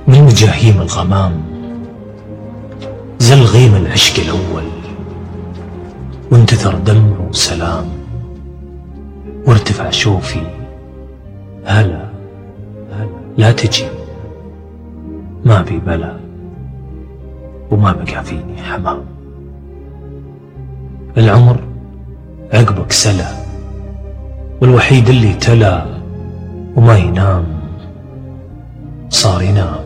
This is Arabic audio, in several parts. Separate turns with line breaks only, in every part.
من مجاهيم الغمام زل غيم العشق الأول، وانتثر دمع وسلام، وارتفع شوفي هلا لا تجي، ما بي بلا وما بقى فيني حمام. العمر عقبك سلا، والوحيد اللي تلا وما ينام صار ينام.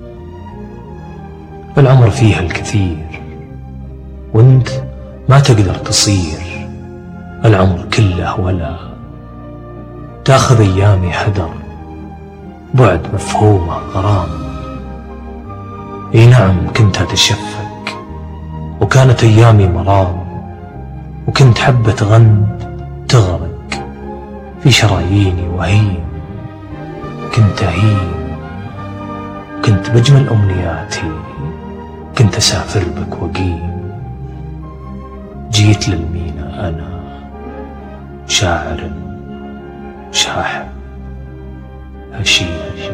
العمر فيها الكثير وانت ما تقدر تصير، العمر كله ولا تاخذ ايامي حذر، بعد مفهومه غرام. اي نعم كنت اتشفق وكانت ايامي مرام، وكنت حبة غند تغرق في شراييني وهيم، كنت أهيم وكنت بجمل أمنياتي، كنت أسافر بك وقيم. جيت للمينا أنا شاعر شاحب هشيم،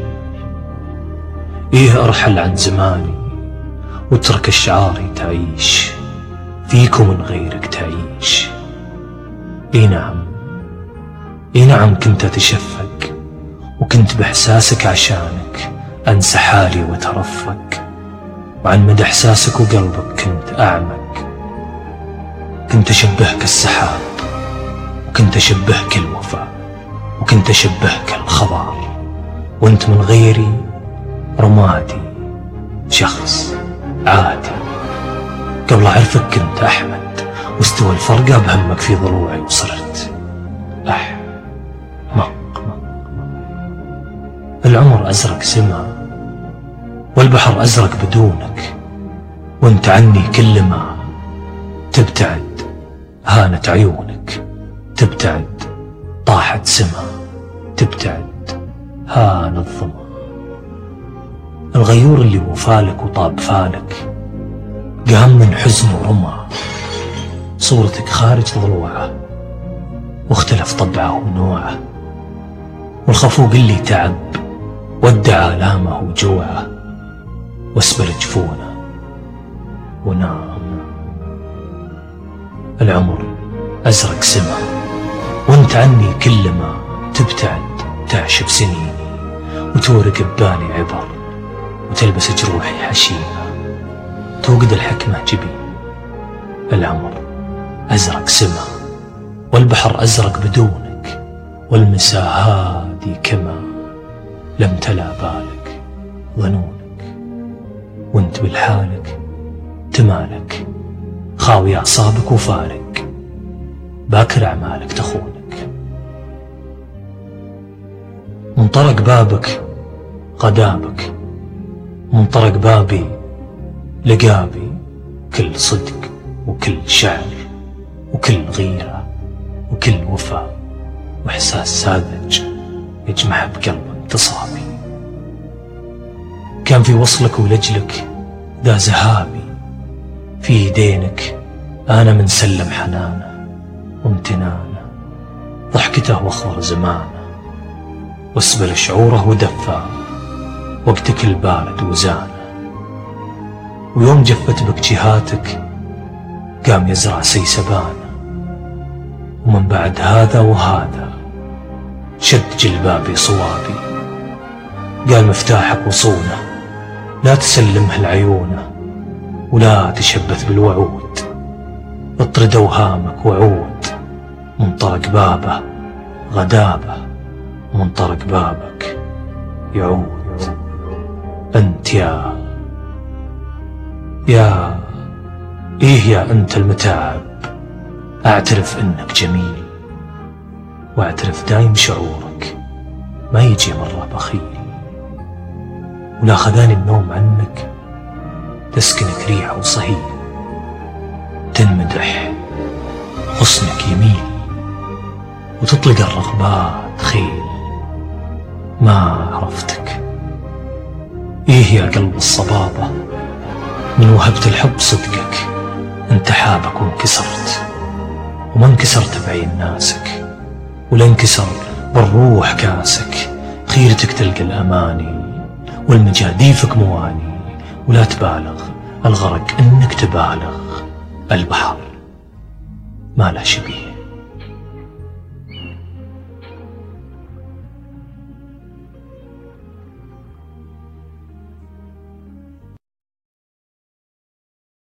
إيه أرحل عن زماني واترك أشعاري تعيش فيك ومن غيرك تعيش. إي نعم كنت أتشفق وكنت بإحساسك عشانك أنسى حالي وأترفق، وعن مدى إحساسك وقلبك كنت أعمق. كنت أشبهك السحاب وكنت أشبهك الوفاء وكنت أشبهك الخضار، وانت من غيري رمادي شخص عادي. قبل أعرفك كنت أحمد، واستوى الفرقة بهمك في ضلوعي وصرت أحمق. العمر أزرق سما والبحر أزرق بدونك، وانت عني كل ما تبتعد هانت عيونك، تبتعد طاحت سما، تبتعد هان الظما. الغيور اللي وفالك وطاب فالك قام من حزن ورمى، صورتك خارج ضلوعه واختلف طبعه ونوعه، والخفوق اللي تعب ودع آلامه وجوعه، واسبل جفونه ونام. العمر أزرق سما وانت عني كل ما تبتعد تعشب سنيني، وتورق ببالي عبر وتلبس جروحي حشيمة، توقد الحكمة جبين. العمر أزرق سما والبحر أزرق بدونك، والمساء هادي كما لم تلا بالك ظنونك، وانت بالحالك تمالك خاوي أعصابك وفارق، باكر أعمالك تخونك. منطرق بابك غدابك، منطرق بابي لقابي، كل صدق وكل شعر وكل غيرة وكل وفاء وإحساس ساذج يجمع بقلب انتصابي. كان في وصلك ولجلك ذا زهابي، في يدينك أنا من سلم حنانه وامتنانه، ضحكته واخضر زمانه واسبل شعوره ودفاه، وقتك البارد وزانه. ويوم جفت بك جهاتك قام يزرع سيسبانه، ومن بعد هذا وهذا شد جلبابي صوابي، قال مفتاحك وصونه لا تسلمه لعيونه، ولا تشبث بالوعود، اطرد اوهامك وعود. منطرق بابه غدابه، منطرق بابك يعود. أنت يا أنت المتاعب، أعترف أنك جميل، وأعترف دايم شعورك ما يجي مرة بخيل، ولا خذاني النوم عنك تسكنك ريح وصهيل، تنمدح حسنك يميل وتطلق الرغبات خيل. ما عرفتك يا قلب الصبابة، من وهبت الحب صدقك انت حابك وانكسرت، وما انكسرت بعين ناسك ولا انكسر بالروح كاسك. خيرتك تلقى الأماني والمجاديفك مواني، ولا تبالغ الغرق انك تبالغ. البحر ما له شبيه.